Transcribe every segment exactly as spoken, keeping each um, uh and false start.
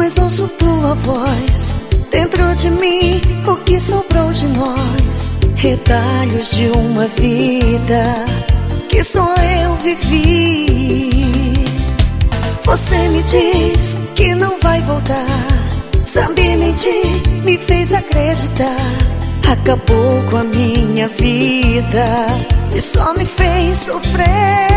mas ouço tua voz dentro de mim. O que sobrou de nós? Retalhos de uma vida que só eu vivi. Você me diz que não vai voltar, sabe mentir, me fez acreditar. Acabou com a minha vida e só me fez sofrer.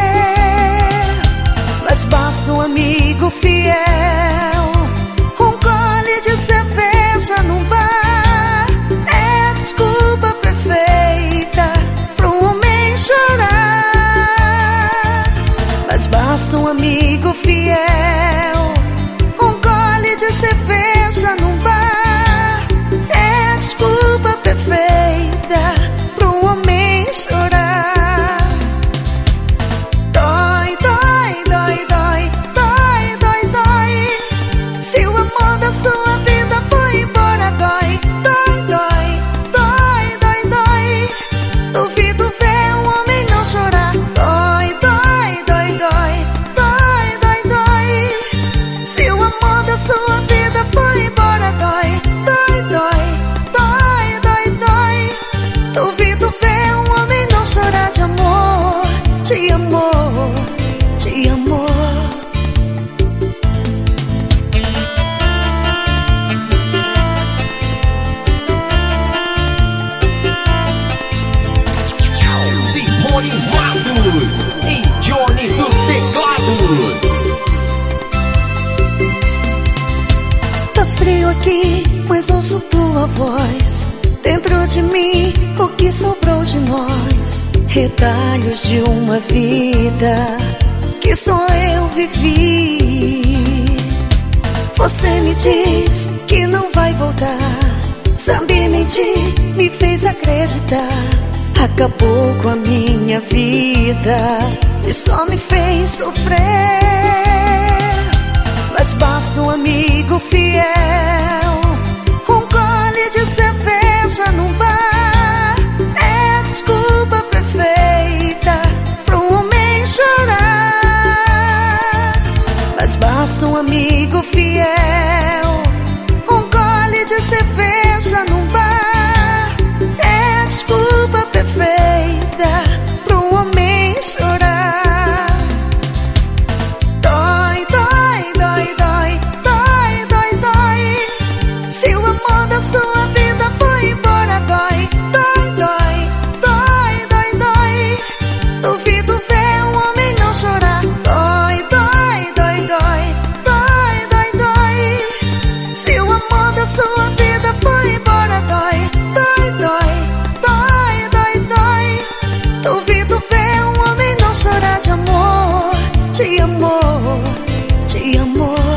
Mas basta um amigo fiel, um gole de cerveja num bar, é a desculpa perfeita pra um homem chorar. Mas basta um amigo fiel, um gole de cerveja num bar, é a desculpa perfeita pra um homem chorar. Dói, dói, dói, dói, dói, dói, dói. Se o amor da sua vida foi embora, dói, dói, dói, dói, dói, dói. Duvido ver um homem não chorar. Dói, dói, dói, dói, dói, dói, dói. Se o amor da sua vida foi embora, dói, dói, dói, dói, dói, dói. Duvido ver um homem não chorar de amor, de amor, de amor. Simone Matos e Johnny dos Teclados. Tá frio aqui, mas ouço tua voz dentro de mim. O que sobrou de nós? Retalhos de uma vida que só eu vivi. Você me diz que não vai voltar, sabe mentir, me fez acreditar. Acabou com a minha vida e só me fez sofrer. Mas basta um amigo fiel, um gole de cerveja num bar, é a desculpa perfeita pra um homem chorar. Mas basta um amigo fiel, um gole de cerveja num bar, é a desculpa perfeita pra um homem chorar. Dói, dói, dói, dói, dói, dói, dói. Se o amor da sua vida foi embora, dói, dói, dói, dói, dói, dói. Duvido ver um homem não chorar. Dói, dói, dói, dói, dói, dói, dói. Se o amor da sua vida foi embora, dói, dói, dói, dói, dói, dói. Duvido ver um homem não chorar de amor, de amor, de amor.